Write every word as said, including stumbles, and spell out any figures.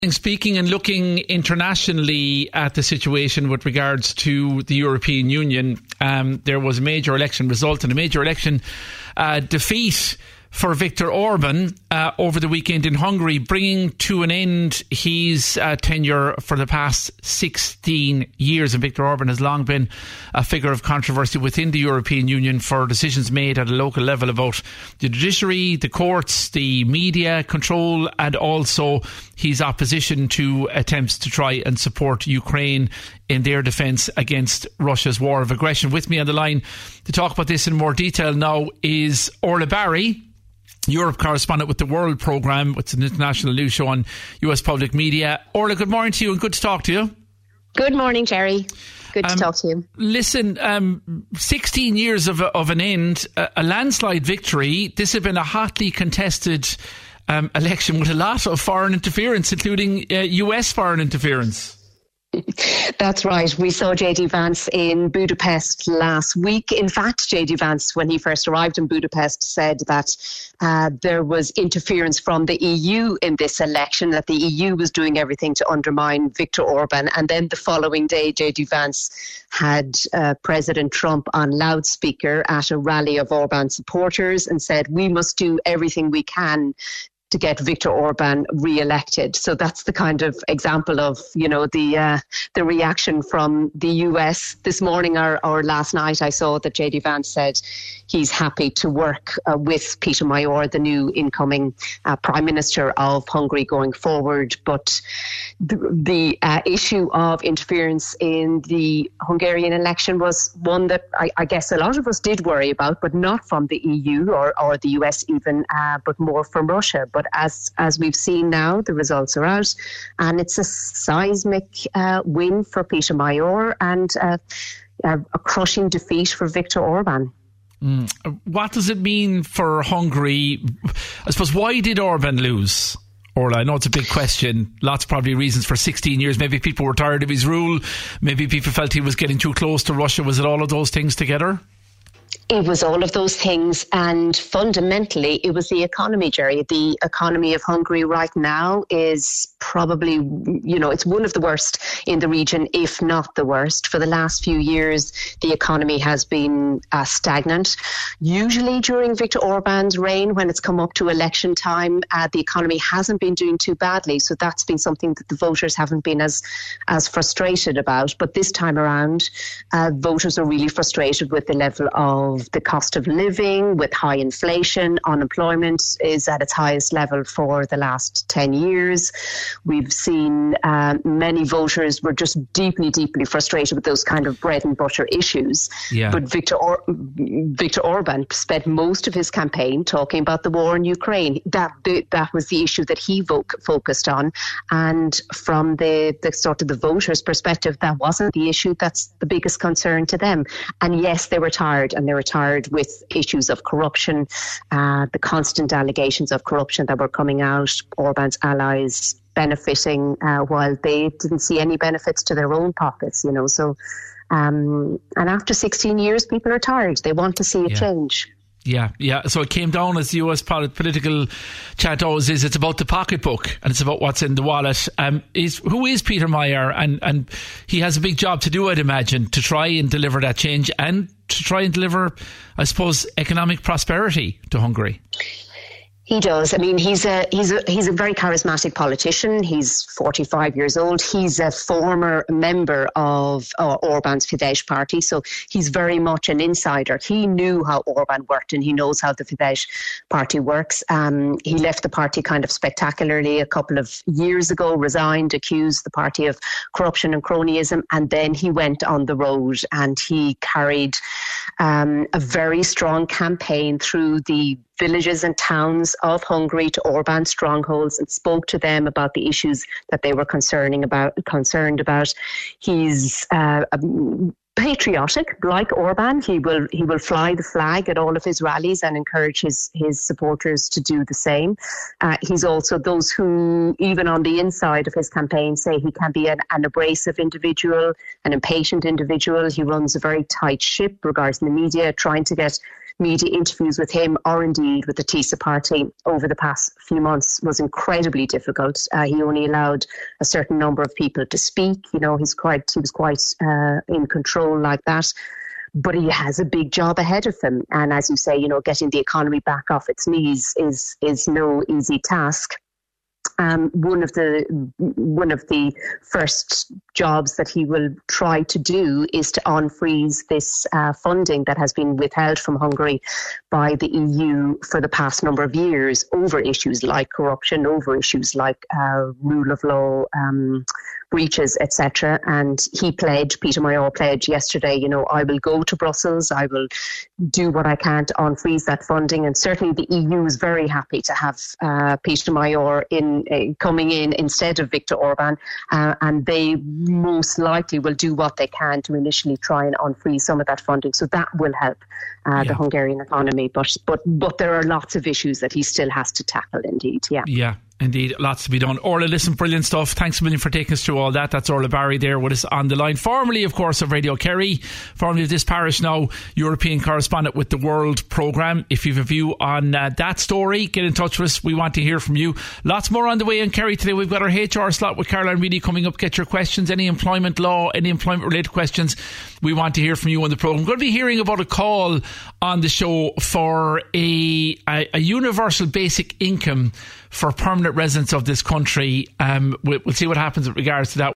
Speaking and looking internationally at the situation with regards to the European Union, um, there was a major election result and a major election uh, defeat for Viktor Orban uh, over the weekend in Hungary, bringing to an end his uh, tenure for the past sixteen years. And Viktor Orban has long been a figure of controversy within the European Union for decisions made at a local level about the judiciary, the courts, the media control, and also his opposition to attempts to try and support Ukraine in their defence against Russia's war of aggression. With me on the line to talk about this in more detail now is Orla Barry, Europe correspondent with the World Programme, which is an international news show on U S public media. Orla, good morning to you and good to talk to you. Good morning, Jerry. Good to um, talk to you. Listen, um, sixteen years of, a, of an end, a, a landslide victory. This has been a hotly contested um, election with a lot of foreign interference, including uh, U S foreign interference. That's right. We saw J D Vance in Budapest last week. In fact, J D Vance, when he first arrived in Budapest, said that uh, there was interference from the E U in this election, that the E U was doing everything to undermine Viktor Orban. And then the following day, J D Vance had uh, President Trump on loudspeaker at a rally of Orban supporters and said, we must do everything we can to get Viktor Orban re-elected. So that's the kind of example of, you know, the uh, the reaction from the U S. This morning or, or last night, I saw that J D Vance said he's happy to work uh, with Peter Major, the new incoming uh, Prime Minister of Hungary, going forward. But the, the uh, issue of interference in the Hungarian election was one that I, I guess a lot of us did worry about, but not from the E U or, or the U S even, uh, but more from Russia. But as as we've seen now, the results are out, and it's a seismic uh, win for Peter Major and uh, a, a crushing defeat for Viktor Orban. Mm. What does it mean for Hungary? I suppose, why did Orban lose? Orla, I know it's a big question. Lots of probably reasons for sixteen years. Maybe people were tired of his rule. Maybe people felt he was getting too close to Russia. Was it all of those things together? It was all of those things, and fundamentally it was the economy, Jerry. The economy of Hungary right now is probably, you know, it's one of the worst in the region, if not the worst. For the last few years, the economy has been uh, stagnant. Usually during Viktor Orban's reign, when it's come up to election time, uh, the economy hasn't been doing too badly. So that's been something that the voters haven't been as, as frustrated about. But this time around, uh, voters are really frustrated with the level of the cost of living, with high inflation. Unemployment is at its highest level for the last ten years. We've seen uh, many voters were just deeply, deeply frustrated with those kind of bread and butter issues. Yeah. But Viktor or- Viktor Orban spent most of his campaign talking about the war in Ukraine. That the, that was the issue that he vo- focused on. And from the, the sort of the voters' perspective, that wasn't the issue. That's the biggest concern to them. And yes, they were tired, and they were tired with issues of corruption, uh, the constant allegations of corruption that were coming out, Orban's allies benefiting uh, while they didn't see any benefits to their own pockets, you know. So, um, and after sixteen years, people are tired. They want to see a yeah. change. Yeah, yeah. So it came down, as the U S political chat always is, it's about the pocketbook and it's about what's in the wallet. Um, is who is Peter Major? And, and he has a big job to do, I'd imagine, to try and deliver that change and to try and deliver, I suppose, economic prosperity to Hungary. He does. I mean, he's a he's a he's a very charismatic politician. He's forty-five years old. He's a former member of uh, Orban's Fidesz party, so he's very much an insider. He knew how Orban worked, and he knows how the Fidesz party works. Um, he left the party kind of spectacularly a couple of years ago, resigned, accused the party of corruption and cronyism, and then he went on the road and he carried um, a very strong campaign through the villages and towns of Hungary to Orban strongholds and spoke to them about the issues that they were concerning about, concerned about. He's uh, patriotic, like Orban. He will he will fly the flag at all of his rallies and encourage his, his supporters to do the same. Uh, he's also those who, even on the inside of his campaign, say he can be an, an abrasive individual, an impatient individual. He runs a very tight ship regarding the media, trying to get media interviews with him, or indeed with the TISA party over the past few months, was incredibly difficult. Uh, he only allowed a certain number of people to speak. You know, he's quite he was quite uh, in control like that. But he has a big job ahead of him. And as you say, you know, getting the economy back off its knees is is no easy task. Um, one of the one of the first jobs that he will try to do is to unfreeze this uh, funding that has been withheld from Hungary by the E U for the past number of years over issues like corruption, over issues like uh, rule of law um, breaches, et cetera. And he pledged, Peter Mayor pledged yesterday, you know, I will go to Brussels, I will do what I can to unfreeze that funding. And certainly the E U is very happy to have uh, Peter Mayor in uh, coming in instead of Viktor Orban, uh, and they most likely will do what they can to initially try and unfreeze some of that funding. So that will help uh, yeah. the Hungarian economy. But but but there are lots of issues that he still has to tackle. Indeed, yeah, yeah. Indeed, lots to be done. Orla, listen, brilliant stuff. Thanks a million for taking us through all that. That's Orla Barry there with us on the line. Formerly, of course, of Radio Kerry, formerly of This Parish, now European correspondent with the World Programme. If you have a view on uh, that story, get in touch with us. We want to hear from you. Lots more on the way in Kerry today. We've got our H R slot with Caroline Reedy coming up. Get your questions, any employment law, any employment related questions. We want to hear from you on the programme. We're going to be hearing about a call on the show for a, a, a universal basic income for permanent residents of this country. Um, we'll, we'll see what happens with regards to that.